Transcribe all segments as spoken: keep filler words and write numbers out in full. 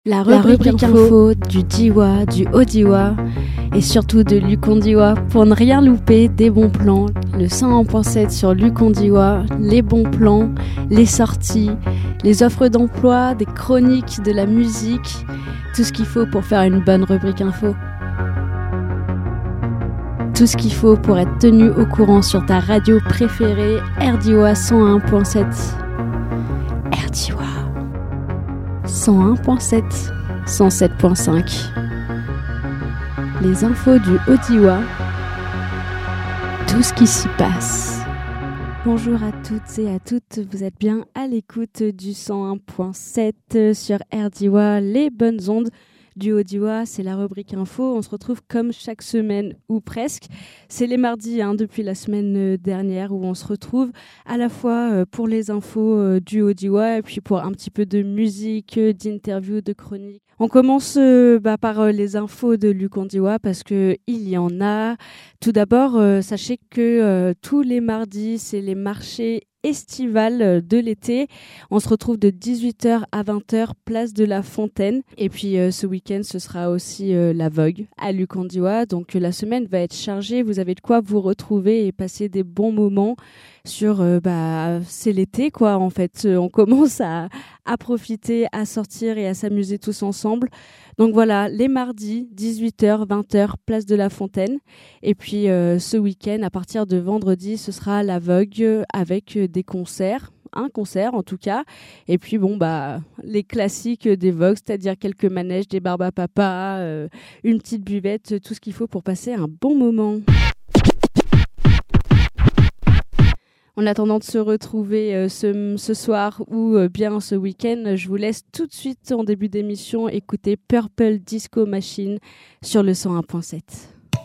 La rubrique, La rubrique info, info du Diois, du Haut-Diois et surtout de Lucondiwa. Pour ne rien louper, des bons plans, le cent un point sept sur Lucondiwa, les bons plans, les sorties, les offres d'emploi, des chroniques, de la musique, tout ce qu'il faut pour faire une bonne rubrique info. Tout ce qu'il faut pour être tenu au courant sur ta radio préférée, RDiois cent un point sept. RDiois cent un point sept, cent sept point cinq. Les infos du Haut-Diois, tout ce qui s'y passe. Bonjour à toutes et à toutes, vous êtes bien à l'écoute du cent un point sept sur RDiois, les bonnes ondes du Haut-Diois. C'est la rubrique info. On se retrouve comme chaque semaine ou presque. C'est les mardis hein, depuis la semaine dernière où on se retrouve à la fois pour les infos du Haut-Diois et puis pour un petit peu de musique, d'interviews, de chroniques. On commence euh, bah, par les infos de Lucondiwa parce qu'il y en a. Tout d'abord, euh, sachez que euh, tous les mardis, c'est les marchés estivales de l'été. On se retrouve de dix-huit heures à vingt heures, place de la Fontaine. Et puis euh, ce week-end, ce sera aussi euh, la Vogue à Lucondiwa. Donc euh, la semaine va être chargée. Vous avez de quoi vous retrouver et passer des bons moments sur... Euh, bah, c'est l'été, quoi, en fait. On commence à, à profiter, à sortir et à s'amuser tous ensemble. Donc voilà, les mardis, dix-huit heures, vingt heures, place de la Fontaine. Et puis euh, ce week-end, à partir de vendredi, ce sera la Vogue avec des concerts. Un concert en tout cas. Et puis bon, bah les classiques des Vogues, c'est-à-dire quelques manèges, des barbes à papa, euh, une petite buvette, tout ce qu'il faut pour passer un bon moment. En attendant de se retrouver euh, ce, ce soir ou euh, bien ce week-end, je vous laisse tout de suite en début d'émission écouter Purple Disco Machine sur le cent un point sept.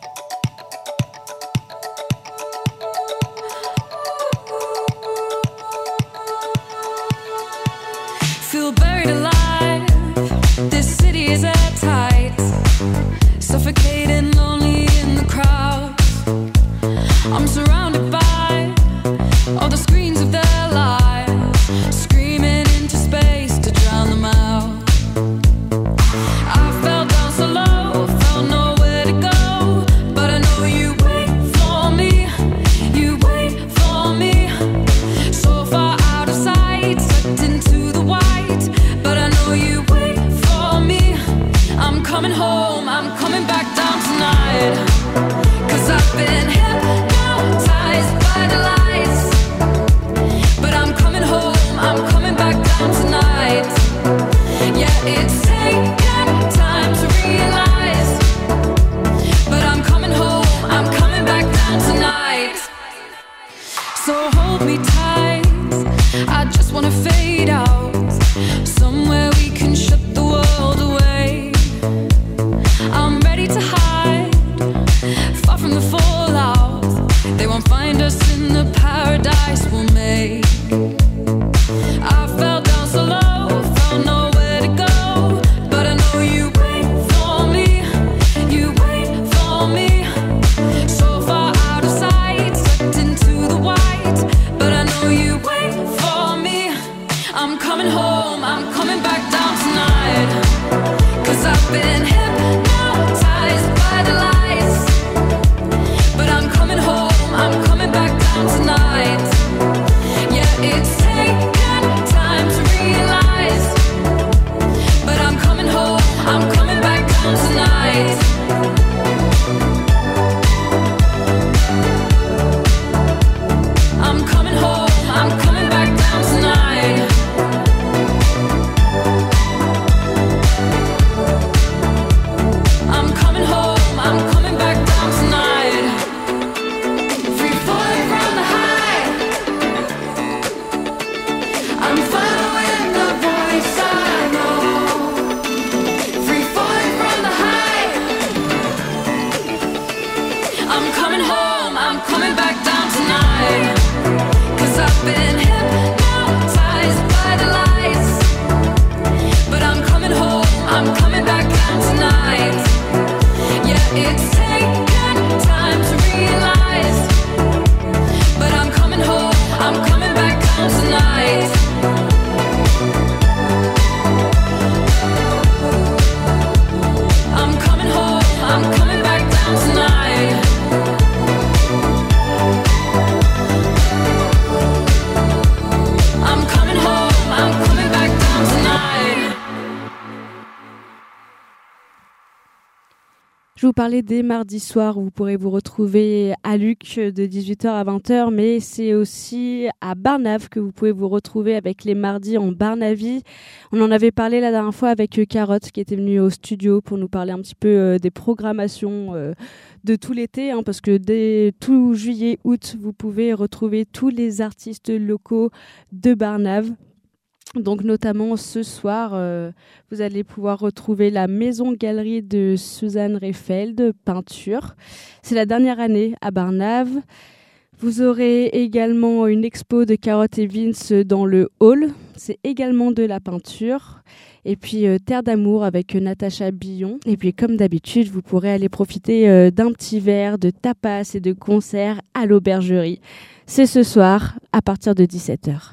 Feel buried alive, this city is at tight, suffocating, lonely in the crowd. I'm surrounded by all the screens of their lives, screaming into space to drown them out. I fell down so low, felt nowhere to go, but I know you wait for me, you wait for me. So far out of sight, sucked into the white, but I know you wait for me. I'm coming home, I'm coming back down tonight, 'cause I've been hypnotized by the lights. I'm coming back down tonight. Yeah, it's taken time to realize, but I'm coming home, I'm coming back down tonight. So hold me tight, I just wanna fade out, somewhere we can shut the world away. I'm ready to hide, far from the fallout. They won't find us in the paradise we'll make. I fell down so low, found nowhere to go, but I know you wait for me, you wait for me. So far out of sight, sucked into the white, but I know you wait for me. I'm coming home, I'm coming back down tonight, 'cause I've been hypnotized by the lights, but I'm coming home, I'm coming back down tonight. Yeah, it's time to realize, but I'm coming home, I'm coming back down tonight. I'm coming home, I'm coming back down tonight. I'm coming home, I'm coming back down tonight. Free falling from the high, I'm following the voice I know. Free falling from the high, I'm coming home, I'm coming back down tonight, 'cause I've been hypnotized by the lights, but I'm coming home, I'm coming back down tonight. Yeah, it's taken time to realize, but I'm coming home, I'm coming back down tonight. Je vous parlais des mardis soirs où vous pourrez vous retrouver à Luc de dix-huit heures à vingt heures, mais c'est aussi à Barnave que vous pouvez vous retrouver avec les mardis en Barnavie. On en avait parlé la dernière fois avec Carotte qui était venue au studio pour nous parler un petit peu euh, des programmations euh, de tout l'été, hein, parce que dès tout juillet, août, vous pouvez retrouver tous les artistes locaux de Barnave. Donc notamment ce soir, euh, vous allez pouvoir retrouver la maison-galerie de Suzanne Rehfeld, peinture. C'est la dernière année à Barnave. Vous aurez également une expo de Carotte et Vince dans le hall. C'est également de la peinture. Et puis euh, Terre d'amour avec Natacha Billon. Et puis comme d'habitude, vous pourrez aller profiter euh, d'un petit verre de tapas et de concerts à l'aubergerie. C'est ce soir à partir de dix-sept heures.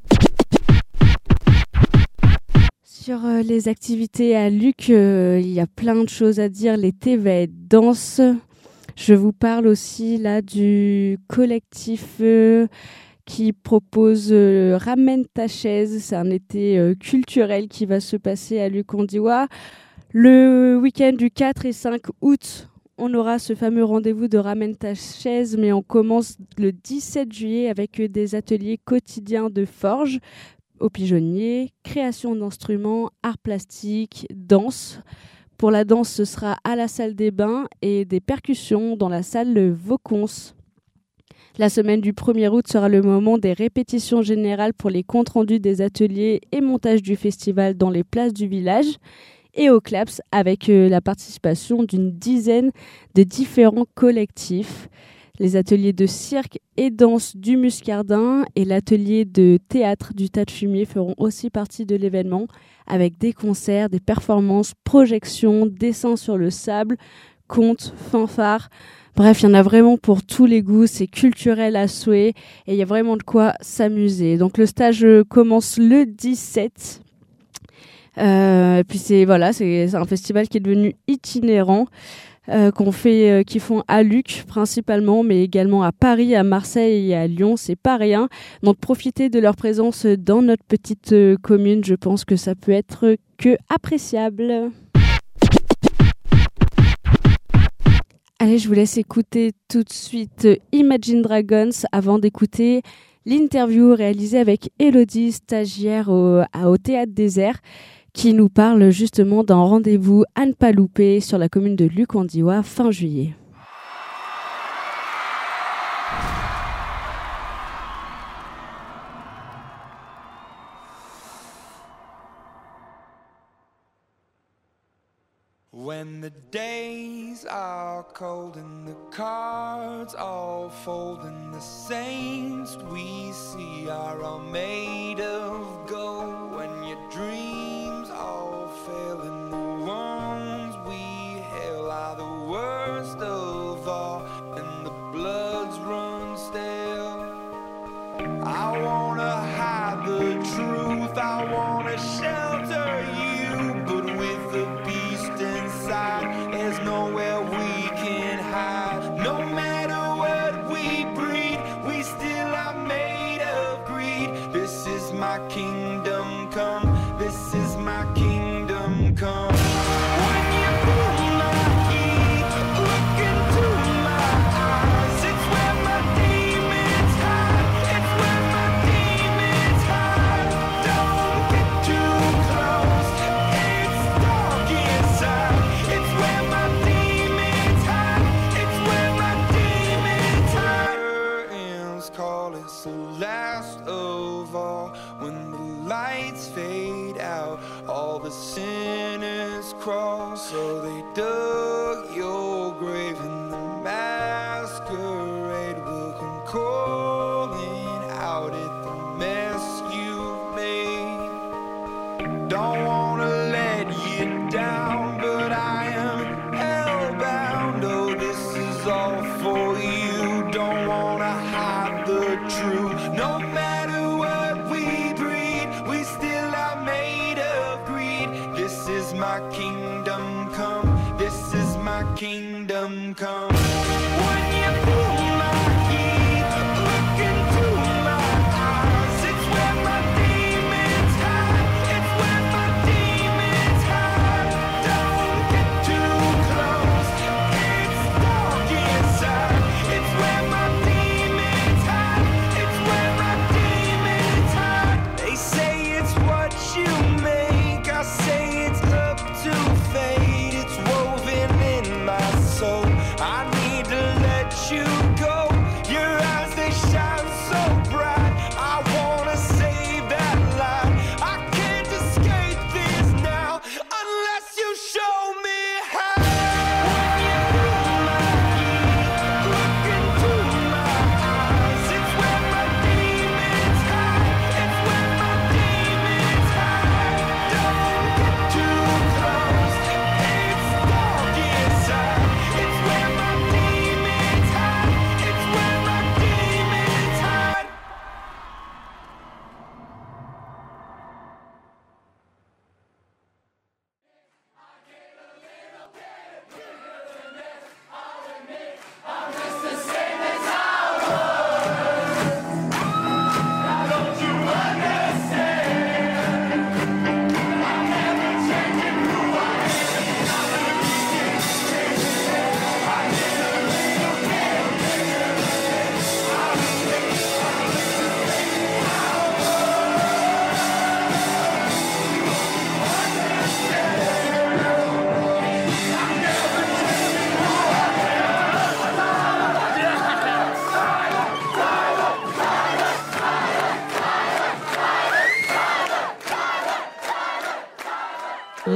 Sur euh, les activités à Luc, euh, il y a plein de choses à dire. L'été va être dense. Je vous parle aussi là du collectif euh, qui propose euh, Ramène ta chaise. C'est un été euh, culturel qui va se passer à Luc-en-Diois. Le week-end du quatre et cinq août, on aura ce fameux rendez-vous de Ramène ta chaise, mais on commence le dix-sept juillet avec euh, des ateliers quotidiens de forge au pigeonnier, création d'instruments, arts plastiques, danse. Pour la danse, ce sera à la salle des bains et des percussions dans la salle Vaucons. La semaine du premier août sera le moment des répétitions générales pour les comptes rendus des ateliers et montage du festival dans les places du village. Et au CLAPS avec euh, la participation d'une dizaine de différents collectifs. Les ateliers de cirque et danse du Muscardin et l'atelier de théâtre du Tas de Fumier feront aussi partie de l'événement avec des concerts, des performances, projections, dessins sur le sable, contes, fanfares. Bref, il y en a vraiment pour tous les goûts, c'est culturel à souhait et il y a vraiment de quoi s'amuser. Donc le stage commence le dix-sept. Euh, et puis c'est voilà, c'est, c'est un festival qui est devenu itinérant. Euh, qu'on fait, euh, qui font à Luc principalement, mais également à Paris, à Marseille et à Lyon, c'est pas rien. Donc profitez de leur présence dans notre petite euh, commune, je pense que ça peut être que appréciable. Allez, je vous laisse écouter tout de suite Imagine Dragons avant d'écouter l'interview réalisée avec Elodie, stagiaire au, au Théâtre Désert, qui nous parle justement d'un rendez-vous à ne pas louper sur la commune de Luc-en-Diois fin juillet. When the days are cold and the cards all fold and the saints we see are all made of gold, when your dreams all fail and the ones we hail are the worst of all and the bloods run stale, I wanna hide the truth, I wanna shelter you, but with the beast inside, there's nowhere we can hide. No matter what we breed, we still are made of greed. This is my kingdom come, this is my kingdom come. When you pull my key, look into my eyes, it's where my demons hide, it's where my demons hide. Don't get too close, it's dark inside, it's where my demons hide, it's where my demons hide. Curtains call, it's the last of all. When the lights fade out, all the sinners crawl. So they dug your grave and the masquerade will come calling out at the mess you've made. Don't wanna let you down, but I am hellbound. Oh, this is all for you. Don't wanna hide the truth. No matter what we breed, we still are made of greed. This is my kingdom come, this is my kingdom come. When you pull my key, look into my eyes, it's where my demons hide, it's where my demons hide. Don't get too close,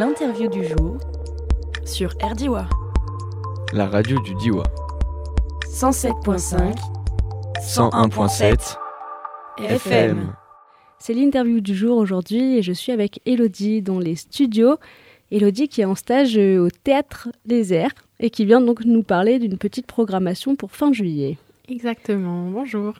l'interview du jour sur R D I W A. La radio du Diois. cent sept virgule cinq cent un virgule sept F M. C'est l'interview du jour aujourd'hui et je suis avec Elodie dans les studios. Elodie qui est en stage au Théâtre Les Airs et qui vient donc nous parler d'une petite programmation pour fin juillet. Exactement, bonjour.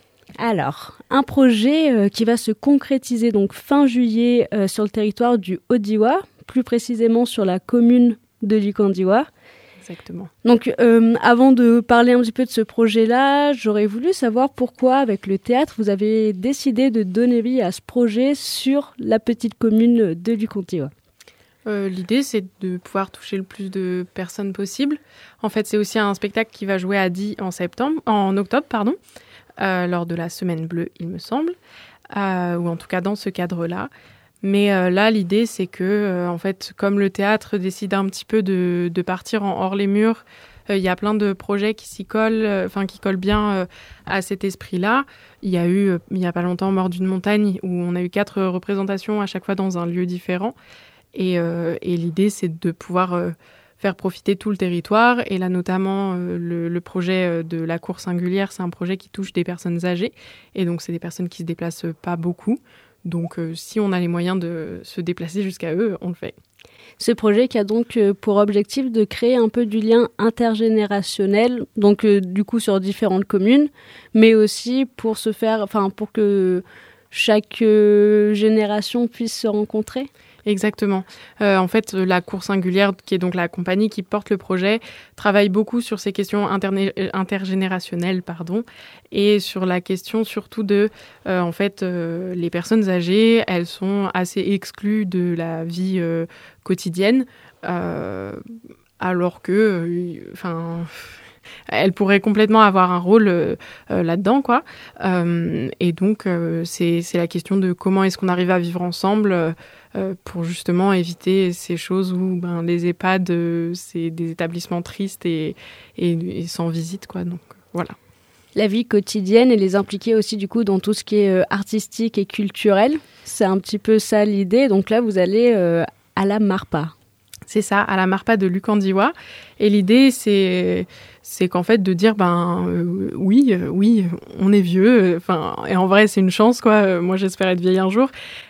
Alors, un projet euh, qui va se concrétiser donc fin juillet euh, sur le territoire du Haut-Diois, plus précisément sur la commune de Lucandiwa. Exactement. Donc, euh, avant de parler un petit peu de ce projet-là, j'aurais voulu savoir pourquoi, avec le théâtre, vous avez décidé de donner vie à ce projet sur la petite commune de Lucandiwa. Euh, l'idée, c'est de pouvoir toucher le plus de personnes possible. En fait, c'est aussi un spectacle qui va jouer à Die en septembre, en octobre, pardon, euh, lors de la Semaine Bleue, il me semble, euh, ou en tout cas dans ce cadre-là. Mais euh, là, l'idée, c'est que, euh, en fait, comme le théâtre décide un petit peu de, de partir en hors les murs, il euh, y a plein de projets qui s'y collent, enfin euh, qui collent bien euh, à cet esprit-là. Il y a eu, euh, il y a pas longtemps, Mort d'une montagne, où on a eu quatre représentations à chaque fois dans un lieu différent. Et, euh, et l'idée, c'est de pouvoir euh, faire profiter tout le territoire. Et là, notamment, euh, le, le projet de la cour singulière, c'est un projet qui touche des personnes âgées. Et donc, c'est des personnes qui se déplacent pas beaucoup. Donc, euh, si on a les moyens de se déplacer jusqu'à eux, on le fait. Ce projet qui a donc euh, pour objectif de créer un peu du lien intergénérationnel, donc euh, du coup sur différentes communes, mais aussi pour se faire, enfin pour que chaque euh, génération puisse se rencontrer. Exactement. Euh, en fait, la cour singulière, qui est donc la compagnie qui porte le projet, travaille beaucoup sur ces questions interne- intergénérationnelles, pardon, et sur la question surtout de, euh, en fait, euh, les personnes âgées, elles sont assez exclues de la vie euh, quotidienne, euh, alors que, enfin. Euh, elle pourrait complètement avoir un rôle euh, euh, là-dedans, quoi. Euh, et donc, euh, c'est, c'est la question de comment est-ce qu'on arrive à vivre ensemble euh, euh, pour justement éviter ces choses où ben, les EHPAD, euh, c'est des établissements tristes et, et, et sans visite, quoi. Donc, voilà. La vie quotidienne et les impliquer aussi, du coup, dans tout ce qui est euh, artistique et culturel. C'est un petit peu ça l'idée. Donc là, vous allez euh, à la Marpa. C'est ça, à la Marpa de Lucandiwa. Et l'idée, c'est, c'est qu'en fait, de dire, ben euh, oui, euh, oui, on est vieux. Enfin, et en vrai, c'est une chance, quoi. Moi, j'espère être vieille un jour.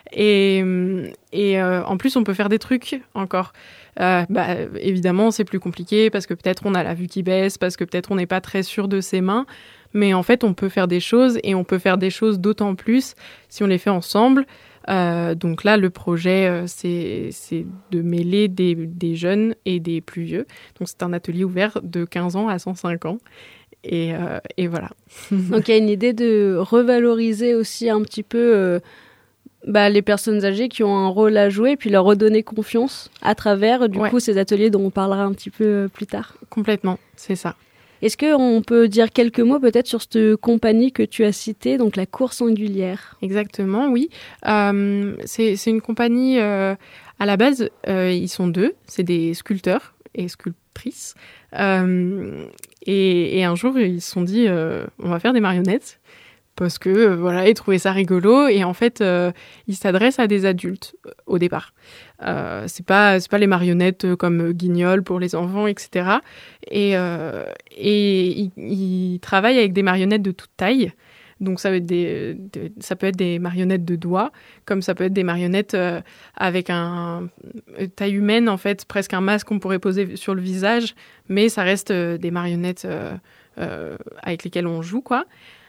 Et, et euh, en plus, on peut faire des trucs encore. Euh, bah, évidemment, c'est plus compliqué parce que peut-être on a la vue qui baisse, parce que peut-être on n'est pas très sûr de ses mains. Mais en fait, on peut faire des choses et on peut faire des choses d'autant plus si on les fait ensemble. Euh, donc là, le projet, euh, c'est, c'est de mêler des, des jeunes et des plus vieux. Donc c'est un atelier ouvert de quinze ans à cent cinq ans. Et, euh, et voilà. Donc il y a une idée de revaloriser aussi un petit peu euh, bah, les personnes âgées qui ont un rôle à jouer, puis leur redonner confiance à travers du ouais. coup ces ateliers dont on parlera un petit peu plus tard. Complètement, c'est ça. Est-ce qu'on peut dire quelques mots peut-être sur cette compagnie que tu as citée, donc la Cour Singulière ? Exactement, oui. Euh, c'est, c'est une compagnie, euh, à la base, euh, ils sont deux, c'est des sculpteurs et sculptrices. Euh, et, et un jour, ils se sont dit, euh, on va faire des marionnettes. Parce que, euh, voilà, ils trouvaient ça rigolo. Et en fait, euh, ils s'adressent à des adultes, euh, au départ. Euh, c'est pas, c'est pas les marionnettes comme Guignol pour les enfants, et cetera. Et, euh, et ils, ils travaillent avec des marionnettes de toute taille. Donc, ça peut être des, de, ça peut être des marionnettes de doigts, comme ça peut être des marionnettes euh, avec un, une taille humaine, en fait, presque un masque qu'on pourrait poser sur le visage. Mais ça reste euh, des marionnettes euh, euh, avec lesquelles on joue, quoi.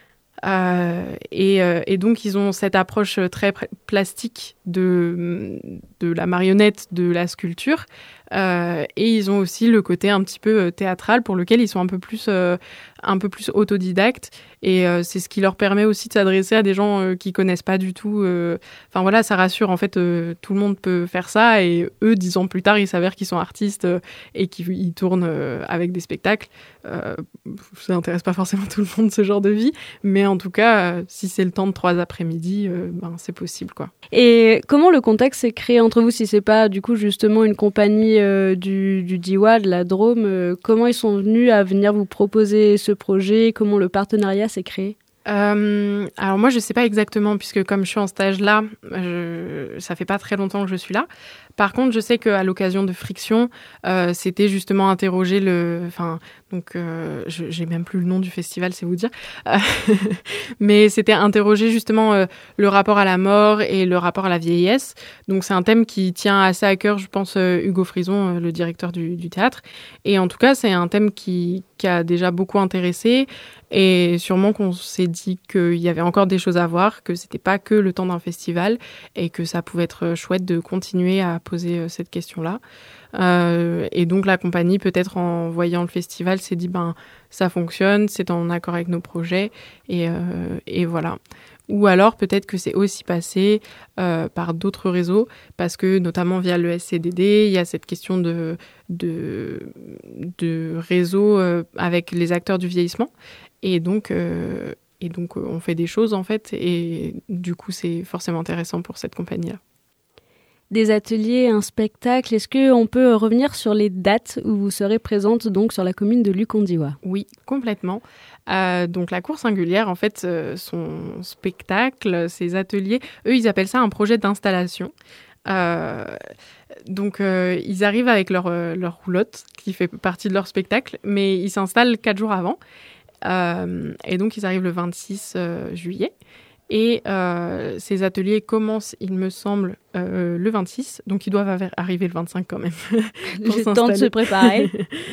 Euh, et, euh, et donc ils ont cette approche très pr- plastique de, de la marionnette, de la sculpture, euh, et ils ont aussi le côté un petit peu théâtral pour lequel ils sont un peu plus, euh, un peu plus autodidactes, et euh, c'est ce qui leur permet aussi de s'adresser à des gens euh, qui connaissent pas du tout. Euh... Enfin voilà, ça rassure, en fait, euh, tout le monde peut faire ça, et eux, dix ans plus tard, il s'avère qu'ils sont artistes euh, et qu'ils tournent euh, avec des spectacles. Euh, ça n'intéresse pas forcément tout le monde, ce genre de vie, mais en tout cas, euh, si c'est le temps de trois après-midi, euh, ben, c'est possible, quoi. Et comment le contact s'est créé entre vous, si c'est pas du coup justement une compagnie euh, du, du Diois, de la Drôme, euh, comment ils sont venus à venir vous proposer ce projet, comment le partenariat s'est créé ? Euh, alors moi je sais pas exactement, puisque comme je suis en stage là, je, ça fait pas très longtemps que je suis là. Par contre, je sais qu'à l'occasion de Friction, euh, c'était justement interroger le... Enfin, donc, euh, je, j'ai même plus le nom du festival, c'est vous dire. Euh, mais c'était interroger justement euh, le rapport à la mort et le rapport à la vieillesse. Donc, c'est un thème qui tient assez à cœur, je pense, euh, Hugo Frison, euh, le directeur du, du théâtre. Et en tout cas, c'est un thème qui, qui a déjà beaucoup intéressé. Et sûrement qu'on s'est dit qu'il y avait encore des choses à voir, que c'était pas que le temps d'un festival et que ça pouvait être chouette de continuer à poser cette question-là. Euh, et donc la compagnie, peut-être en voyant le festival, s'est dit ben ça fonctionne, c'est en accord avec nos projets et, euh, et voilà. Ou alors peut-être que c'est aussi passé euh, par d'autres réseaux, parce que notamment via le S C D D, il y a cette question de, de, de réseau euh, avec les acteurs du vieillissement. Et donc, euh, et donc, on fait des choses, en fait, et du coup, c'est forcément intéressant pour cette compagnie-là. Des ateliers, un spectacle, est-ce qu'on peut revenir sur les dates où vous serez présente donc, sur la commune de Lukondiwa ? Oui, complètement. Euh, donc, la Cour Singulière, en fait, euh, son spectacle, ses ateliers, eux, ils appellent ça un projet d'installation. Euh, donc, euh, ils arrivent avec leur, euh, leur roulotte, qui fait partie de leur spectacle, mais ils s'installent quatre jours avant. Euh, et donc, ils arrivent le vingt-six euh, juillet. Et euh, ces ateliers commencent, il me semble, euh, le vingt-six. Donc, ils doivent av- arriver le vingt-cinq quand même. Le temps de se préparer.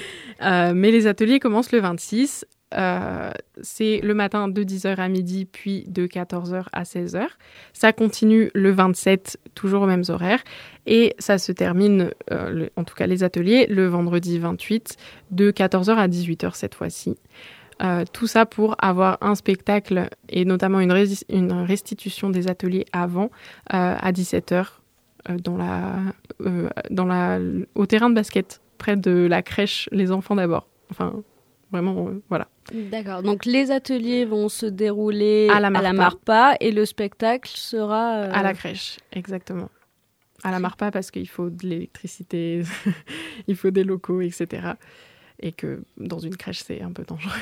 euh, mais les ateliers commencent le vingt-six. Euh, c'est le matin de dix heures à midi, puis de quatorze heures à seize heures. Ça continue le vingt-sept, toujours aux mêmes horaires. Et ça se termine, euh, le, en tout cas les ateliers, le vendredi vingt-huit, de quatorze heures à dix-huit heures cette fois-ci. Euh, tout ça pour avoir un spectacle et notamment une, rés- une restitution des ateliers avant euh, à dix-sept heures euh, dans la, euh, dans la, au terrain de basket, près de la crèche Les Enfants d'abord. Enfin, vraiment, euh, voilà. D'accord, donc les ateliers vont se dérouler à la à Marpa, la Marpa et le spectacle sera... Euh... À la crèche, exactement. À la Marpa parce qu'il faut de l'électricité, il faut des locaux, et cetera. Et que dans une crèche, c'est un peu dangereux.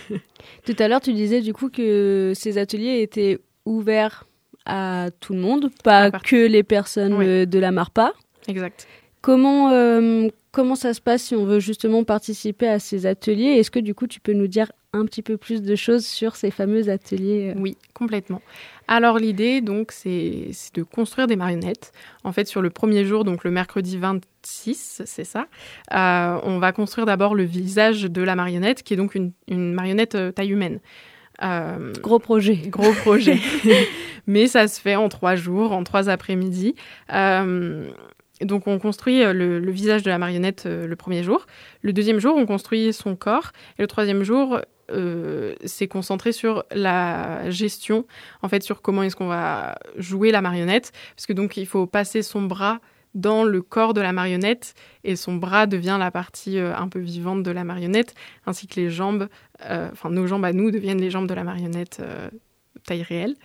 Tout à l'heure, tu disais du coup que ces ateliers étaient ouverts à tout le monde, pas part... que les personnes oui. de la Marpa. Exact. Comment, euh, comment ça se passe si on veut justement participer à ces ateliers ? Est-ce que du coup, tu peux nous dire un petit peu plus de choses sur ces fameux ateliers ? Oui, complètement. Alors l'idée, donc, c'est, c'est de construire des marionnettes. En fait, sur le premier jour, donc le mercredi vingt-six, c'est ça, euh, on va construire d'abord le visage de la marionnette, qui est donc une, une marionnette euh, taille humaine. Euh, gros projet. Gros projet. Mais ça se fait en trois jours, en trois après-midi. Euh, donc, on construit le, le visage de la marionnette euh, le premier jour. Le deuxième jour, on construit son corps. Et le troisième jour... Euh, c'est concentré sur la gestion, en fait, sur comment est-ce qu'on va jouer la marionnette, parce que donc il faut passer son bras dans le corps de la marionnette et son bras devient la partie euh, un peu vivante de la marionnette, ainsi que les jambes, euh, enfin nos jambes à nous deviennent les jambes de la marionnette euh, taille réelle.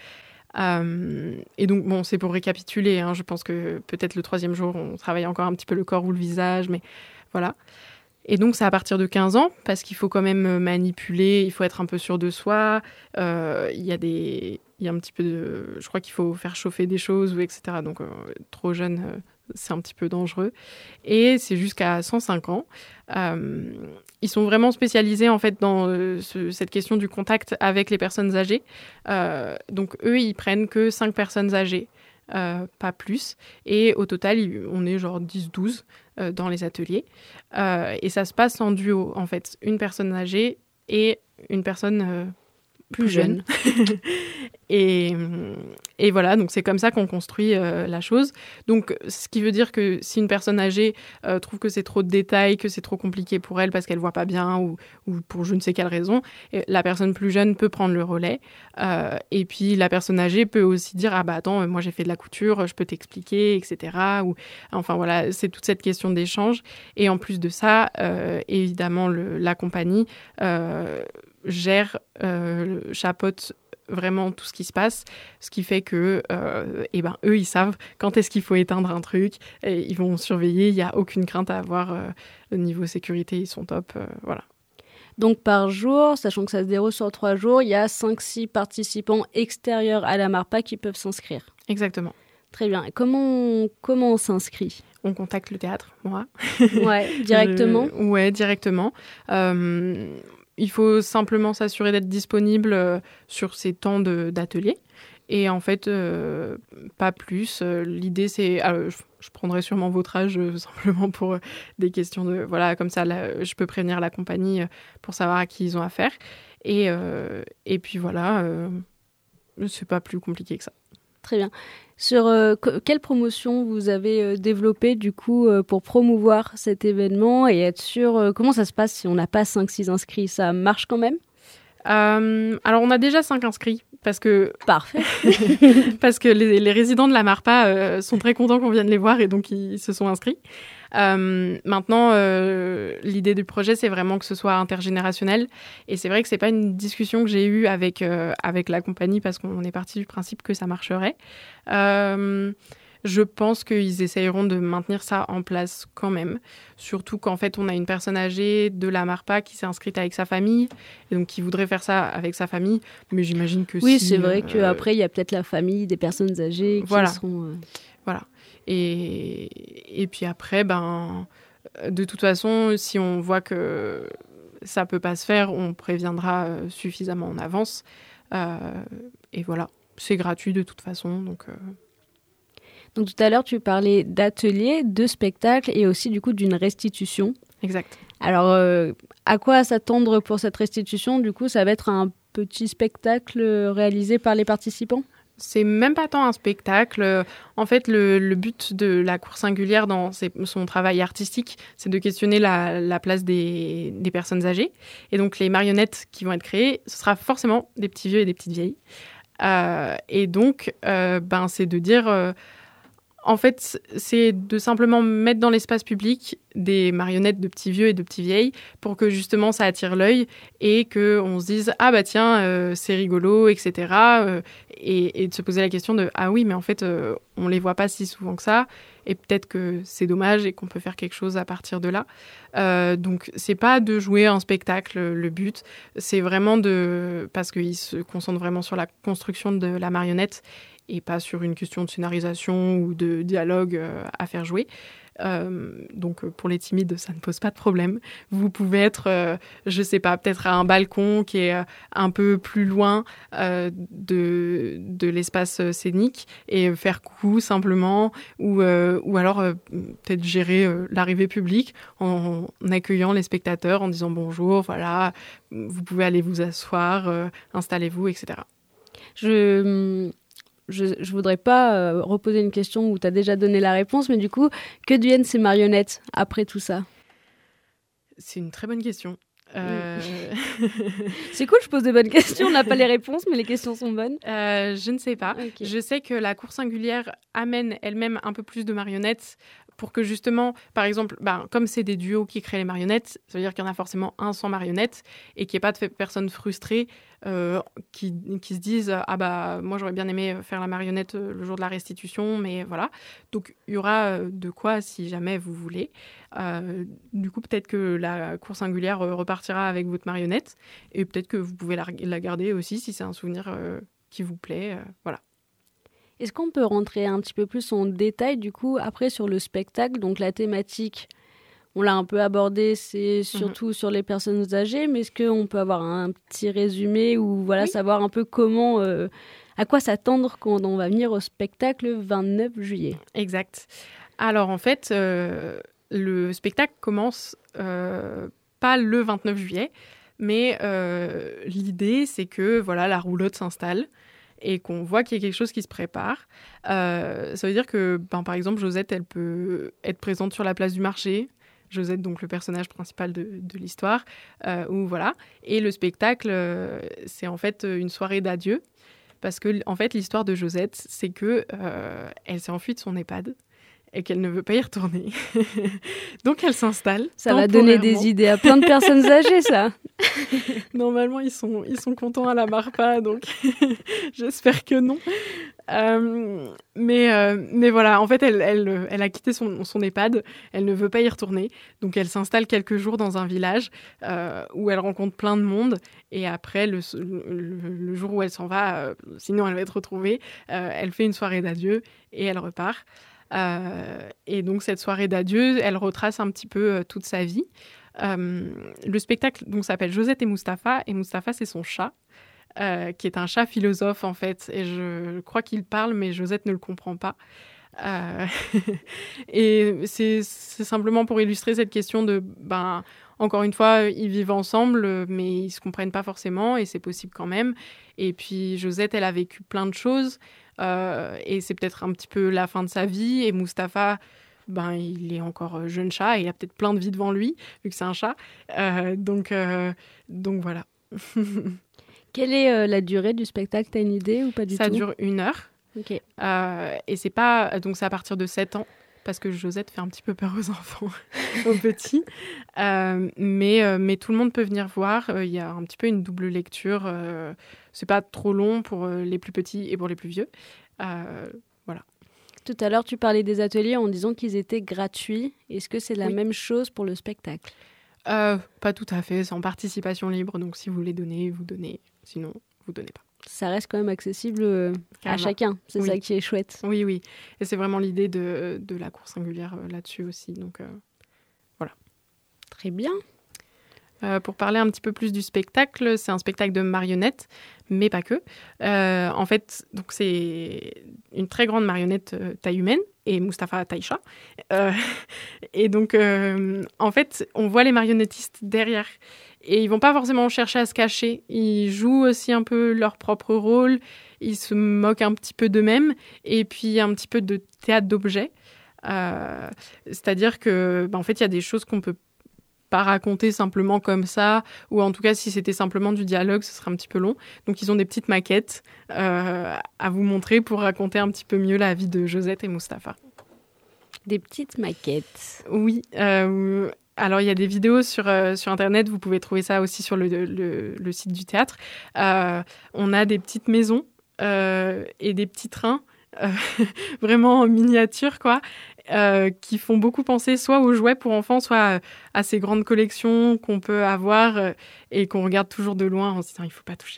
Euh, et donc bon, c'est pour récapituler, hein, je pense que peut-être le troisième jour on travaille encore un petit peu le corps ou le visage, mais voilà. Et donc, c'est à partir de quinze ans, parce qu'il faut quand même manipuler, il faut être un peu sûr de soi. Euh, il y a des, il y a un petit peu de... Je crois qu'il faut faire chauffer des choses, ou et cetera. Donc, euh, trop jeune, euh, c'est un petit peu dangereux. Et c'est jusqu'à cent cinq ans. Euh, ils sont vraiment spécialisés, en fait, dans euh, ce, cette question du contact avec les personnes âgées. Euh, donc, eux, ils prennent que cinq personnes âgées. Euh, pas plus. Et au total, on est genre dix douze euh, dans les ateliers. Euh, et ça se passe en duo, en fait. Une personne âgée et une personne euh, plus, plus jeune. jeune. et, et voilà, donc c'est comme ça qu'on construit euh, la chose. Donc, ce qui veut dire que si une personne âgée euh, trouve que c'est trop de détails, que c'est trop compliqué pour elle parce qu'elle ne voit pas bien ou, ou pour je ne sais quelle raison, la personne plus jeune peut prendre le relais. Euh, et puis, la personne âgée peut aussi dire « Ah bah attends, moi j'ai fait de la couture, je peux t'expliquer, et cetera » ou enfin voilà, c'est toute cette question d'échange. Et en plus de ça, euh, évidemment, le, la compagnie euh, gère, euh, chapeaute vraiment tout ce qui se passe, ce qui fait que euh, eh ben, eux, ils savent quand est-ce qu'il faut éteindre un truc, et ils vont surveiller, il n'y a aucune crainte à avoir, euh, le niveau sécurité, ils sont top, euh, voilà. Donc par jour, sachant que ça se déroule sur trois jours, il y a cinq six participants extérieurs à la Marpa qui peuvent s'inscrire. Exactement. Très bien. Et comment, comment on s'inscrit ? on contacte le théâtre, moi. Ouais, directement. Je... Ouais, directement. Euh, il faut simplement s'assurer d'être disponible euh, sur ces temps de, d'atelier. Et en fait, euh, pas plus. Euh, l'idée, c'est... Alors, je, je prendrai sûrement votre âge euh, simplement pour euh, des questions de... Voilà, comme ça, là, je peux prévenir la compagnie euh, pour savoir à qui ils ont affaire. Et, euh, et puis voilà, euh, c'est pas plus compliqué que ça. Très bien. Sur euh, que, quelle promotion vous avez euh, développée du coup euh, pour promouvoir cet événement et être sûr... Euh, comment ça se passe si on n'a pas cinq six inscrits? Ça marche quand même? Euh, alors, on a déjà cinq inscrits. Parce que, Parfait. parce que les, les résidents de la Marpa euh, sont très contents qu'on vienne les voir et donc ils, ils se sont inscrits. Euh, maintenant, euh, l'idée du projet, c'est vraiment que ce soit intergénérationnel. Et c'est vrai que c'est pas une discussion que j'ai eue avec, euh, avec la compagnie parce qu'on est parti du principe que ça marcherait. Euh, je pense qu'ils essayeront de maintenir ça en place quand même. Surtout qu'en fait, on a une personne âgée de la Marpa qui s'est inscrite avec sa famille et donc qui voudrait faire ça avec sa famille. Mais j'imagine que oui, si... c'est vrai euh, qu'après, il y a peut-être la famille des personnes âgées qui voilà. seront... Euh... Voilà. Et, et puis après, ben, de toute façon, si on voit que ça peut pas se faire, on préviendra suffisamment en avance. Euh, et voilà, c'est gratuit de toute façon, donc... Euh... Donc tout à l'heure, tu parlais d'ateliers, de spectacles et aussi du coup d'une restitution. Exact. Alors, euh, à quoi s'attendre pour cette restitution? Du coup, ça va être un petit spectacle réalisé par les participants? C'est même pas tant un spectacle. En fait, le, le but de la cour singulière dans ses, son travail artistique, c'est de questionner la, la place des, des personnes âgées. Et donc, les marionnettes qui vont être créées, ce sera forcément des petits vieux et des petites vieilles. Euh, et donc, euh, ben, c'est de dire... Euh, En fait, c'est de simplement mettre dans l'espace public des marionnettes de petits vieux et de petits vieilles pour que justement ça attire l'œil et qu'on se dise « Ah bah tiens, euh, c'est rigolo, et cetera euh, » et, et de se poser la question de « Ah oui, mais en fait, euh, on les voit pas si souvent que ça et peut-être que c'est dommage et qu'on peut faire quelque chose à partir de là. Euh, » Donc, c'est pas de jouer un spectacle, le but. C'est vraiment de... Parce qu'ils se concentrent vraiment sur la construction de la marionnette et pas sur une question de scénarisation ou de dialogue euh, à faire jouer. Euh, donc, pour les timides, ça ne pose pas de problème. Vous pouvez être, euh, je sais pas, peut-être à un balcon qui est un peu plus loin euh, de, de l'espace scénique et faire coucou simplement, ou, euh, ou alors euh, peut-être gérer euh, l'arrivée publique en, en accueillant les spectateurs, en disant bonjour, voilà, vous pouvez aller vous asseoir, euh, installez-vous, et cetera. Je... Je ne voudrais pas euh, reposer une question où tu as déjà donné la réponse, mais du coup, que deviennent ces marionnettes après tout ça? C'est une très bonne question. Euh... C'est cool, je pose des bonnes questions. On n'a pas les réponses, mais les questions sont bonnes. Euh, je ne sais pas. Okay. Je sais que la cour singulière amène elle-même un peu plus de marionnettes pour que justement, par exemple, bah, comme c'est des duos qui créent les marionnettes, ça veut dire qu'il y en a forcément un sans marionnettes et qu'il n'y ait pas de personnes frustrées euh, qui, qui se disent « Ah bah, moi j'aurais bien aimé faire la marionnette le jour de la restitution, mais voilà. » Donc, il y aura de quoi si jamais vous voulez. Euh, du coup, peut-être que la cour singulière repartira avec votre marionnette et peut-être que vous pouvez la, la garder aussi si c'est un souvenir euh, qui vous plaît. Euh, voilà. Est-ce qu'on peut rentrer un petit peu plus en détail, du coup, après sur le spectacle? Donc, la thématique, on l'a un peu abordée, c'est surtout mmh. sur les personnes âgées, mais est-ce qu'on peut avoir un petit résumé ou voilà, oui. savoir un peu comment, euh, à quoi s'attendre quand on va venir au spectacle le vingt-neuf juillet? Exact. Alors, en fait, euh, le spectacle commence euh, pas le vingt-neuf juillet, mais euh, l'idée, c'est que voilà, la roulotte s'installe et qu'on voit qu'il y a quelque chose qui se prépare. Euh, ça veut dire que, ben, par exemple, Josette, elle peut être présente sur la place du marché. Josette, donc le personnage principal de, de l'histoire. Euh, ou voilà. Et le spectacle, euh, c'est en fait une soirée d'adieu. Parce que, en fait, l'histoire de Josette, c'est que euh, elle s'est enfuie de son EHPAD et qu'elle ne veut pas y retourner. Donc, elle s'installe. Ça va donner des idées à plein de personnes âgées, ça. Normalement, ils sont, ils sont contents à la Marpa, donc j'espère que non. Euh, mais, euh, mais voilà, en fait, elle, elle, elle a quitté son, son EHPAD. Elle ne veut pas y retourner. Donc, elle s'installe quelques jours dans un village euh, où elle rencontre plein de monde. Et après, le, le, le jour où elle s'en va, euh, sinon elle va être retrouvée, euh, elle fait une soirée d'adieu et elle repart. Euh, et donc, cette soirée d'adieu, elle retrace un petit peu euh, toute sa vie. Euh, le spectacle donc, s'appelle Josette et Mustapha, et Mustapha, c'est son chat, euh, qui est un chat philosophe, en fait. Et je crois qu'il parle, mais Josette ne le comprend pas. Euh, et c'est, c'est simplement pour illustrer cette question de... Ben, encore une fois, ils vivent ensemble, mais ils ne se comprennent pas forcément, et c'est possible quand même. Et puis, Josette, elle a vécu plein de choses, euh, et c'est peut-être un petit peu la fin de sa vie. Et Mustapha, ben, il est encore jeune chat, et il a peut-être plein de vie devant lui, vu que c'est un chat. Euh, donc, euh, donc, voilà. Quelle est euh, la durée du spectacle? T'as une idée ou pas du Ça tout? Ça dure une heure. Ok. Euh, et c'est pas... Donc, c'est à partir de sept ans. Parce que Josette fait un petit peu peur aux enfants, aux petits. Euh, mais, euh, mais tout le monde peut venir voir. Il euh, y a un petit peu une double lecture. Euh, c'est pas trop long pour euh, les plus petits et pour les plus vieux. Euh, voilà. Tout à l'heure, tu parlais des ateliers en disant qu'ils étaient gratuits. Est-ce que c'est la Oui. même chose pour le spectacle? euh, Pas tout à fait. C'est en participation libre. Donc, si vous voulez donner, vous donnez. Sinon, vous donnez pas. Ça reste quand même accessible euh, à chacun. C'est oui. ça qui est chouette. Oui, oui. Et c'est vraiment l'idée de, de la cour singulière euh, là-dessus aussi. Donc, euh, voilà. Très bien. Euh, pour parler un petit peu plus du spectacle, c'est un spectacle de marionnettes, mais pas que. Euh, en fait, donc c'est une très grande marionnette euh, taille humaine et Mustapha taille chat. Euh, et donc, euh, en fait, on voit les marionnettistes derrière. Et ils vont pas forcément chercher à se cacher. Ils jouent aussi un peu leur propre rôle. Ils se moquent un petit peu d'eux-mêmes. Et puis, un petit peu de théâtre d'objets. Euh, c'est-à-dire que, ben, en fait, il y a des choses qu'on peut pas raconter simplement comme ça. Ou en tout cas, si c'était simplement du dialogue, ce serait un petit peu long. Donc, ils ont des petites maquettes euh, à vous montrer pour raconter un petit peu mieux la vie de Josette et Mustapha. Des petites maquettes. Oui. Euh, Alors, il y a des vidéos sur, euh, sur Internet. Vous pouvez trouver ça aussi sur le, le, le site du théâtre. Euh, on a des petites maisons euh, et des petits trains, euh, vraiment en miniature, quoi, euh, qui font beaucoup penser soit aux jouets pour enfants, soit à ces grandes collections qu'on peut avoir euh, et qu'on regarde toujours de loin en se disant « il ne faut pas toucher ».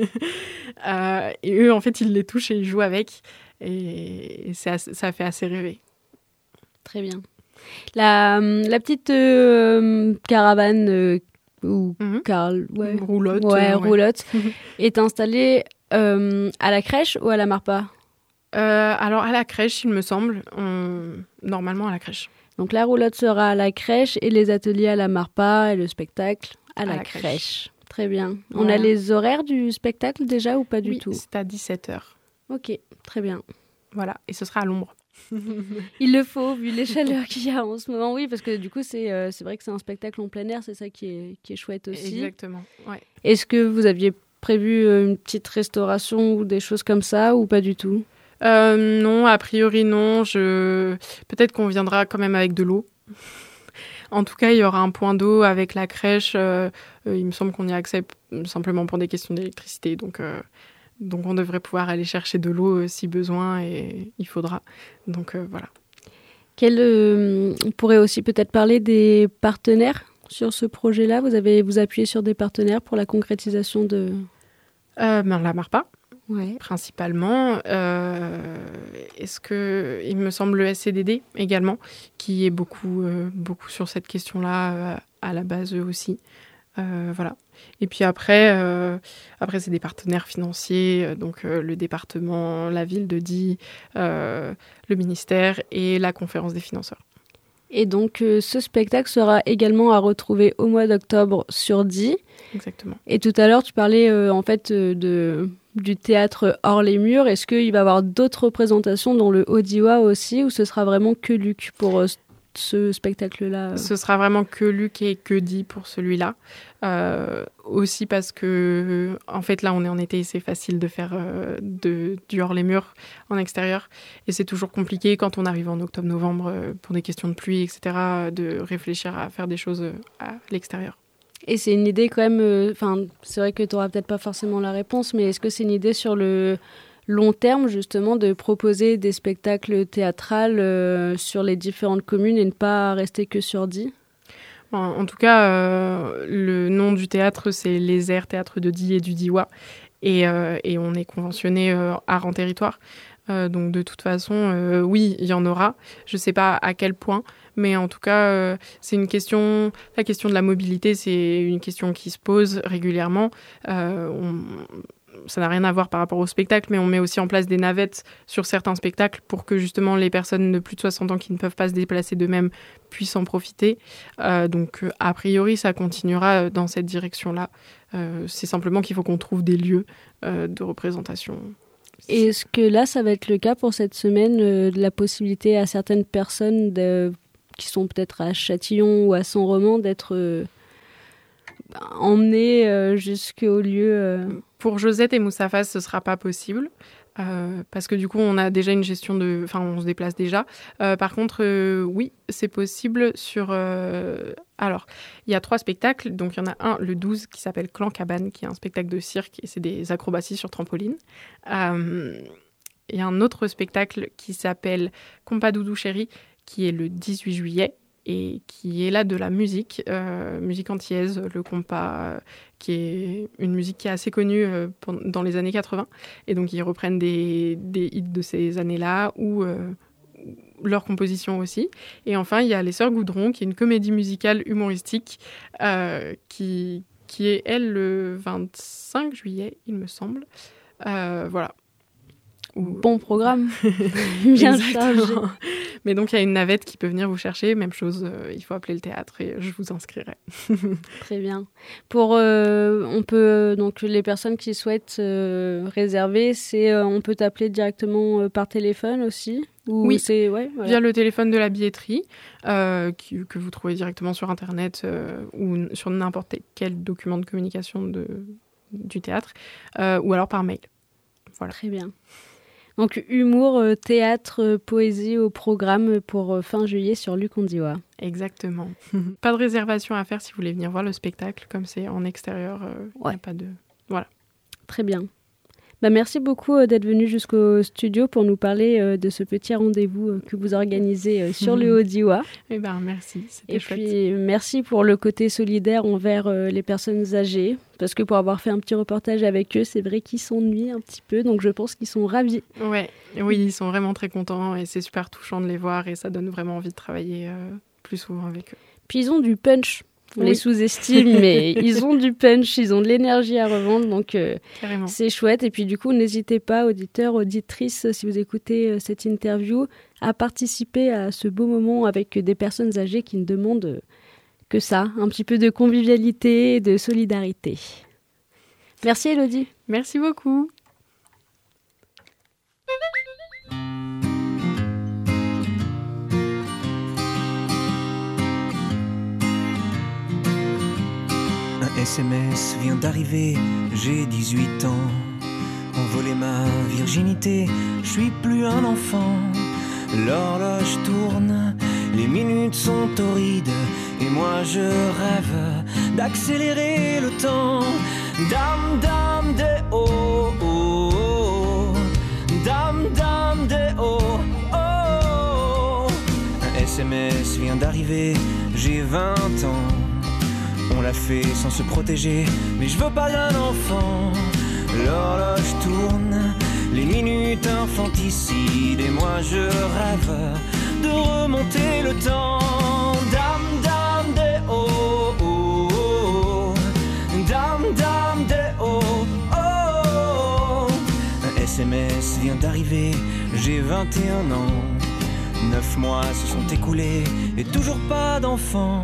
euh, Et eux, en fait, ils les touchent et ils jouent avec. Et, et c'est assez, ça fait assez rêver. Très bien. La, la petite euh, caravane euh, ou Mm-hmm. car, ouais. roulotte, ouais, euh, roulotte est installée euh, à la crèche ou à la Marpa? euh, Alors, à la crèche, il me semble. On... Normalement, à la crèche. Donc, la roulotte sera à la crèche et les ateliers à la Marpa et le spectacle à, à la, la crèche. crèche. Très bien. On voilà. a les horaires du spectacle déjà ou pas du oui, tout? C'est à dix-sept heures. Ok, très bien. Voilà, et ce sera à l'ombre. Il le faut, vu les chaleurs qu'il y a en ce moment. Oui, parce que du coup, c'est, euh, c'est vrai que c'est un spectacle en plein air, c'est ça qui est, qui est chouette aussi. Exactement, ouais. Est-ce que vous aviez prévu une petite restauration ou des choses comme ça, ou pas du tout? euh, Non, a priori non. Je... Peut-être qu'on viendra quand même avec de l'eau. En tout cas, il y aura un point d'eau avec la crèche. Euh, il me semble qu'on y a accès simplement pour des questions d'électricité, donc... Euh... Donc, on devrait pouvoir aller chercher de l'eau euh, si besoin et il faudra. Donc, euh, voilà. Quel, euh, on pourrait aussi peut-être parler des partenaires sur ce projet-là. Vous avez vous appuyé sur des partenaires pour la concrétisation de... Euh, ben, la Marpa, ouais. principalement. Euh, est-ce que, il me semble le S C D D également, qui est beaucoup, euh, beaucoup sur cette question-là euh, à la base eux aussi. Euh, voilà. Et puis après, euh, après c'est des partenaires financiers, euh, donc euh, le département, la ville de Die, euh, le ministère et la conférence des financeurs. Et donc euh, ce spectacle sera également à retrouver au mois d'octobre sur Die. Exactement. Et tout à l'heure, tu parlais euh, en fait euh, de, du théâtre hors les murs. Est-ce qu'il va y avoir d'autres représentations dans le Haut-Diois aussi, ou ce sera vraiment que Luc pour euh, ce spectacle-là? Ce sera vraiment que Luc et que Die pour celui-là. Euh, aussi parce que, en fait, là, on est en été, c'est facile de faire euh, de, du hors-les-murs en extérieur. Et c'est toujours compliqué quand on arrive en octobre-novembre euh, pour des questions de pluie, et cetera, de réfléchir à faire des choses à l'extérieur. Et c'est une idée quand même... Enfin, euh, c'est vrai que tu n'auras peut-être pas forcément la réponse, mais est-ce que c'est une idée sur le long terme, justement, de proposer des spectacles théâtrales euh, sur les différentes communes et ne pas rester que sur Die? En, en tout cas, euh, le nom du théâtre, c'est Les Airs Théâtre de Die et du Diois. Et, euh, et on est conventionné euh, art en territoire. Euh, donc de toute façon, euh, oui, il y en aura. Je ne sais pas à quel point, mais en tout cas, euh, c'est une question. La question de la mobilité, c'est une question qui se pose régulièrement. Euh, on, ça n'a rien à voir par rapport au spectacle, mais on met aussi en place des navettes sur certains spectacles pour que justement les personnes de plus de soixante ans qui ne peuvent pas se déplacer d'eux-mêmes puissent en profiter. Euh, donc euh, a priori, ça continuera dans cette direction-là. Euh, c'est simplement qu'il faut qu'on trouve des lieux euh, de représentation. Et est-ce que là, ça va être le cas pour cette semaine, euh, de la possibilité à certaines personnes de, qui sont peut-être à Châtillon ou à Saint-Romain d'être euh, emmenées euh, jusqu'au lieu euh... Pour Josette et Moussafas, ce ne sera pas possible. Euh, parce que du coup, on a déjà une gestion de... Enfin, on se déplace déjà. Euh, par contre, euh, oui, c'est possible sur... Euh... Alors, il y a trois spectacles. Donc, il y en a un, le douze, qui s'appelle Clan Cabane, qui est un spectacle de cirque, et c'est des acrobaties sur trampoline. Euh... Il y a un autre spectacle qui s'appelle Compas Doudou Chéri, qui est le dix-huit juillet, et qui est là de la musique, euh, musique antillaise, le compas, euh, qui est une musique qui est assez connue euh, dans les années quatre-vingts. Et donc, ils reprennent des, des hits de ces années-là, ou euh, leurs compositions aussi. Et enfin, il y a Les Sœurs Goudron, qui est une comédie musicale humoristique, euh, qui, qui est, elle, le vingt-cinq juillet, il me semble. Euh, voilà. Bon programme, bien chargé. Mais donc, il y a une navette qui peut venir vous chercher. Même chose, euh, il faut appeler le théâtre et je vous inscrirai. Très bien. Pour, euh, on peut, donc, les personnes qui souhaitent euh, réserver, c'est, euh, on peut t'appeler directement euh, par téléphone aussi ou oui, c'est, ouais, voilà. Via le téléphone de la billetterie, euh, qui, que vous trouvez directement sur Internet euh, ou sur n'importe quel document de communication de, du théâtre, euh, ou alors par mail. Voilà. Très bien. Donc, humour, euh, théâtre, euh, poésie au programme pour euh, fin juillet sur Luc Ondiwa. Exactement. Pas de réservation à faire si vous voulez venir voir le spectacle, comme c'est en extérieur, il euh, ouais. n'y a pas de... Voilà. Très bien. Bah, merci beaucoup euh, d'être venu jusqu'au studio pour nous parler euh, de ce petit rendez-vous euh, que vous organisez euh, sur le Haut-Diois. Eh ben, merci, c'était Et chouette. puis, merci pour le côté solidaire envers euh, les personnes âgées, parce que pour avoir fait un petit reportage avec eux, c'est vrai qu'ils s'ennuient un petit peu, donc je pense qu'ils sont ravis. Ouais, oui, ils sont vraiment très contents et c'est super touchant de les voir et ça donne vraiment envie de travailler euh, plus souvent avec eux. Puis ils ont du punch. On oui. les sous-estime, mais ils ont du punch, ils ont de l'énergie à revendre, donc euh, c'est chouette. Et puis du coup, n'hésitez pas, auditeurs, auditrices, si vous écoutez euh, cette interview, à participer à ce beau moment avec des personnes âgées qui ne demandent euh, que ça, un petit peu de convivialité et de solidarité. Merci Élodie. Merci beaucoup. Un S M S vient d'arriver, j'ai dix-huit ans. Envolé ma virginité, je suis plus un enfant. L'horloge tourne, les minutes sont torrides, et moi je rêve d'accélérer le temps. Dame, dame, des oh, oh, oh. Dame, dame, des oh, oh. Un S M S vient d'arriver, j'ai vingt ans. On l'a fait sans se protéger, mais je veux pas d'un enfant. L'horloge tourne, les minutes infanticides, et moi je rêve de remonter le temps. Dame, dame, des oh, oh, oh. Dame, dame, des oh, oh. Un S M S vient d'arriver, j'ai vingt et un ans. Neuf mois se sont écoulés, et toujours pas d'enfant.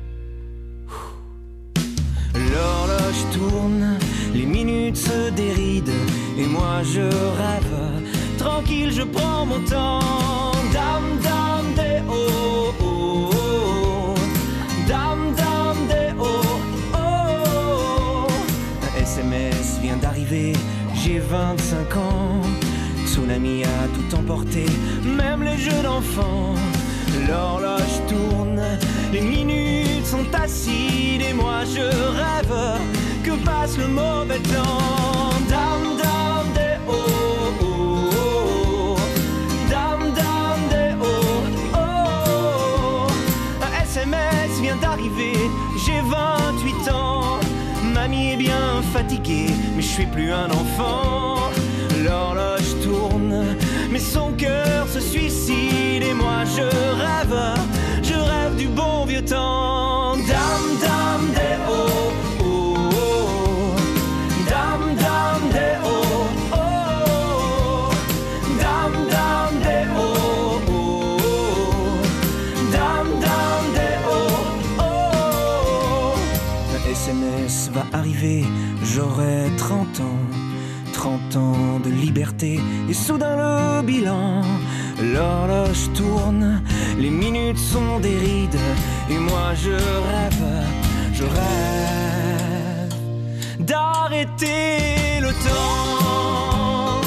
L'horloge tourne, les minutes se dérident, et moi je rêve, tranquille je prends mon temps. Dame, dame, des oh, oh, oh. Dame, dame, des oh, oh. Un S M S vient d'arriver, j'ai vingt-cinq ans. Tsunami a tout emporté, même les jeux d'enfants. L'horloge tourne, les minutes sont acides, et moi je rêve que passe le mauvais temps. Dame, dame, des oh, oh, oh. Dame, dame, des oh, oh. Un S M S vient d'arriver, j'ai vingt-huit ans. Mamie est bien fatiguée, mais je suis plus un enfant. L'horloge tourne, mais son cœur se suicide. Et moi je rêve, je rêve du bon vieux temps. Dam dam des oh oh oh. Dam dam des oh oh. Dam dam des oh oh. Dam dam des oh oh. Un S M S va arriver, j'aurai trente ans. trente ans de liberté et soudain le bilan. L'horloge tourne, les minutes sont des rides. Et moi je rêve, je rêve d'arrêter le temps.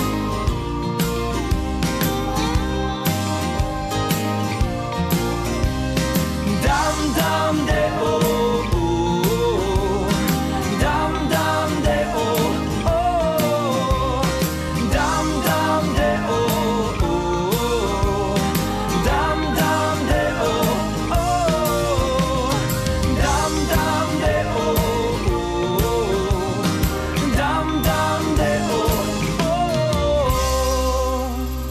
Dam dam des oh oh. Dam dam des oh oh. Dam dam des oh oh. Dam dam des oh oh. Dam dam des oh oh. Dam dam des oh oh.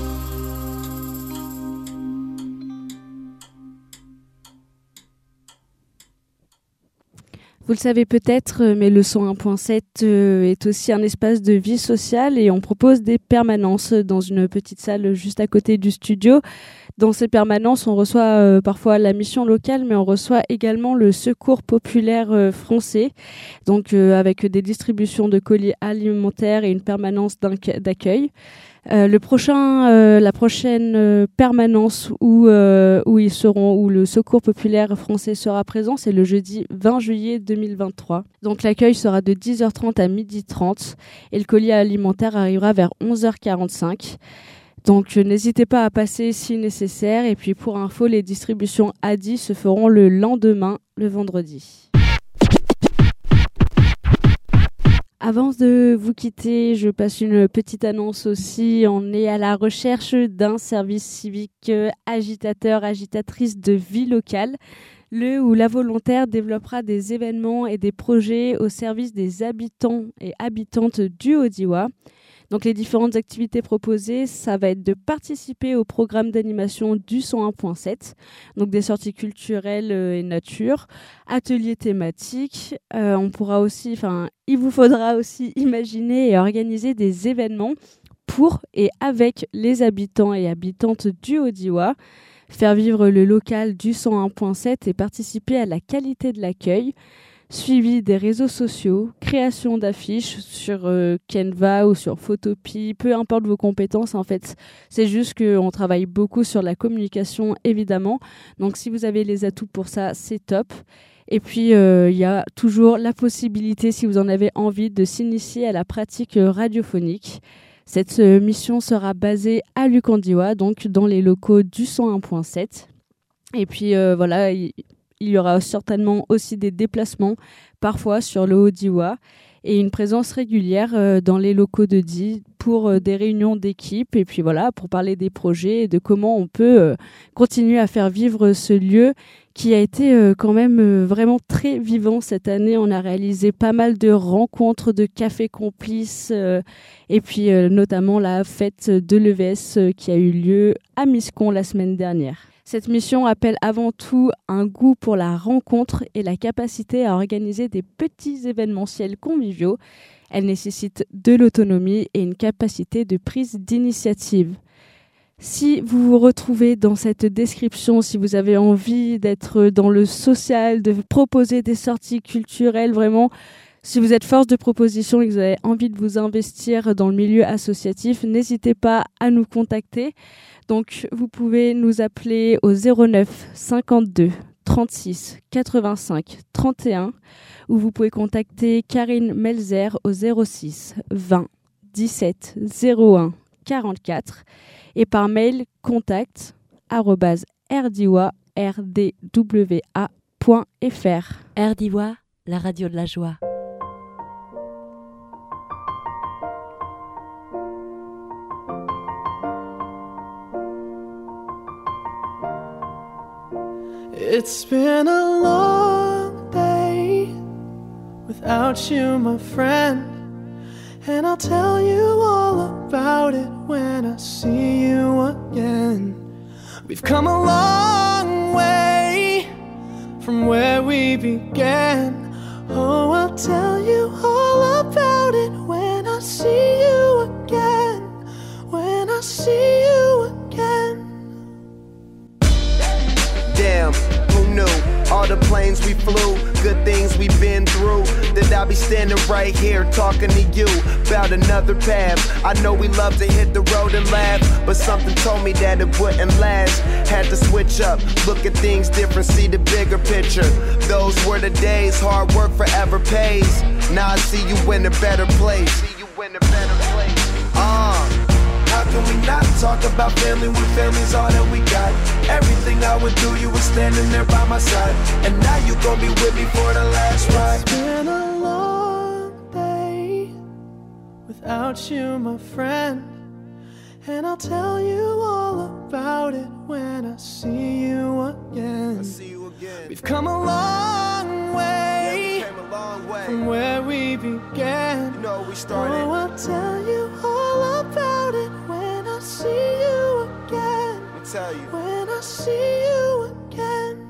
Vous le savez peut-être, mais le cent un point sept est aussi un espace de vie sociale et on propose des permanences dans une petite salle juste à côté du studio. Dans ces permanences, on reçoit euh, parfois la mission locale, mais on reçoit également le Secours populaire euh, français, donc euh, avec des distributions de colis alimentaires et une permanence d'accueil. Euh, le prochain, euh, la prochaine euh, permanence où euh, où ils seront, où le Secours populaire français sera présent, c'est le jeudi vingt juillet deux mille vingt-trois. Donc l'accueil sera de dix heures trente à midi trente et le colis alimentaire arrivera vers onze heures quarante-cinq. Donc euh, n'hésitez pas à passer si nécessaire. Et puis pour info, les distributions A D I se feront le lendemain, le vendredi. Avant de vous quitter, je passe une petite annonce aussi. On est à la recherche d'un service civique agitateur, agitatrice de vie locale. Le ou la volontaire développera des événements et des projets au service des habitants et habitantes du Haut-Diois. Donc les différentes activités proposées, ça va être de participer au programme d'animation du cent un point sept, donc des sorties culturelles et nature, ateliers thématiques. Euh, on pourra aussi, enfin, il vous faudra aussi imaginer et organiser des événements pour et avec les habitants et habitantes du Haut-Diois, faire vivre le local du cent un point sept et participer à la qualité de l'accueil. Suivi des réseaux sociaux, création d'affiches sur euh, Canva ou sur Photopea, peu importe vos compétences en fait. C'est juste qu'on travaille beaucoup sur la communication évidemment. Donc si vous avez les atouts pour ça, c'est top. Et puis il euh, y a toujours la possibilité, si vous en avez envie, de s'initier à la pratique radiophonique. Cette euh, mission sera basée à Luc-en-Diois, donc dans les locaux du cent un point sept. Et puis euh, voilà... Y- Il y aura certainement aussi des déplacements, parfois sur le Haut-Diois, et une présence régulière euh, dans les locaux de D I pour euh, des réunions d'équipe, et puis voilà, pour parler des projets et de comment on peut euh, continuer à faire vivre ce lieu qui a été euh, quand même euh, vraiment très vivant cette année. On a réalisé pas mal de rencontres, de cafés complices, euh, et puis euh, notamment la fête de l'E V S euh, qui a eu lieu à Miscon la semaine dernière. Cette mission appelle avant tout un goût pour la rencontre et la capacité à organiser des petits événementiels conviviaux. Elle nécessite de l'autonomie et une capacité de prise d'initiative. Si vous vous retrouvez dans cette description, si vous avez envie d'être dans le social, de proposer des sorties culturelles, vraiment, si vous êtes force de proposition et que vous avez envie de vous investir dans le milieu associatif, n'hésitez pas à nous contacter. Donc, vous pouvez nous appeler au zéro neuf cinquante-deux trente-six quatre-vingt-cinq trente et un ou vous pouvez contacter Karine Melzer au zéro six vingt dix-sept zéro un quarante-quatre et par mail contact arobase rdiwa point f r. Rdiwa, la radio de la joie. It's been a long day without you, my friend, And I'll tell you all about it when I see you again. We've come a long way from where we began. Oh, I'll tell you all about it when I see you again. When I see you again. Damn, who knew? All the planes we flew, good things we've been through. That I'll be standing right here talking to you about another path. I know we love to hit the road and laugh, but something told me that it wouldn't last. Had to switch up, look at things different, see the bigger picture. Those were the days, hard work forever pays. Now I see you in a better place. See you in a better place. Uh. How can we not talk about family when family's all that we got? Everything I went through, you were standing there by my side. And now you gon' be with me for the last ride. It's been a long day without you, my friend. And I'll tell you all about it when I see you again. I see you again. We've come a long way, yeah, we came a long way from where we began. You know we started. Oh, I'll tell you all about it when I see you again. Let me tell you. When I see you again.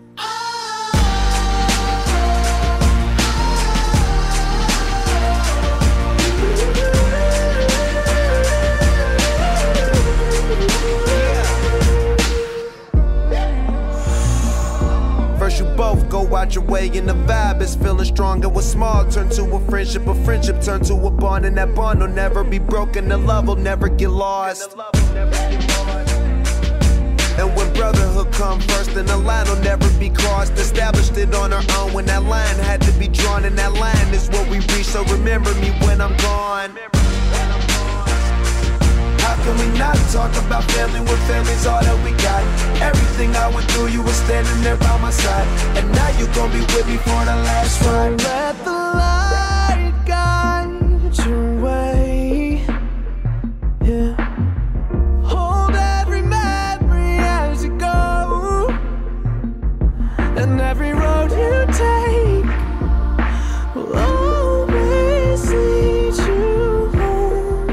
First you both go out your way and the vibe is feeling strong. And what's small turn to a friendship, a friendship turn to a bond. And that bond will never be broken, the love will never get lost. And when brotherhood come first, then the line will never be crossed. Established it on our own when that line had to be drawn. And that line is what we reach, so remember me when I'm gone. How can we not talk about family when family's all that we got? Everything I went through, you were standing there by my side. And now you gon' be with me for the last ride. Let the light guide your way. Yeah. Hold every memory as you go. And every road you take will always lead you home.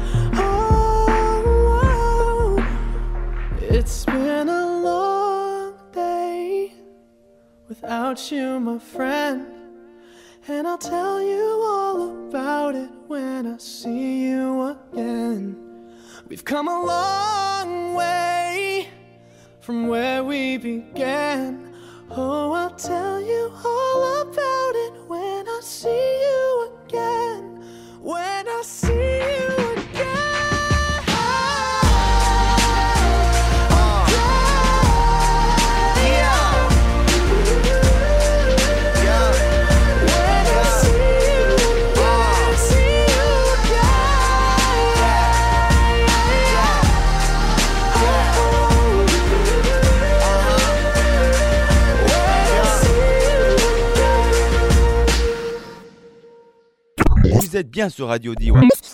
Oh, it's been a long day without you, my friend. And I'll tell you all about it when I see you again. We've come a long way from where we began. Oh, I'll tell you all about it when I see you again. When I see you again. Uh, yeah. Yeah. When I see you, when I see you Vous êtes bien sur Radio Diwa.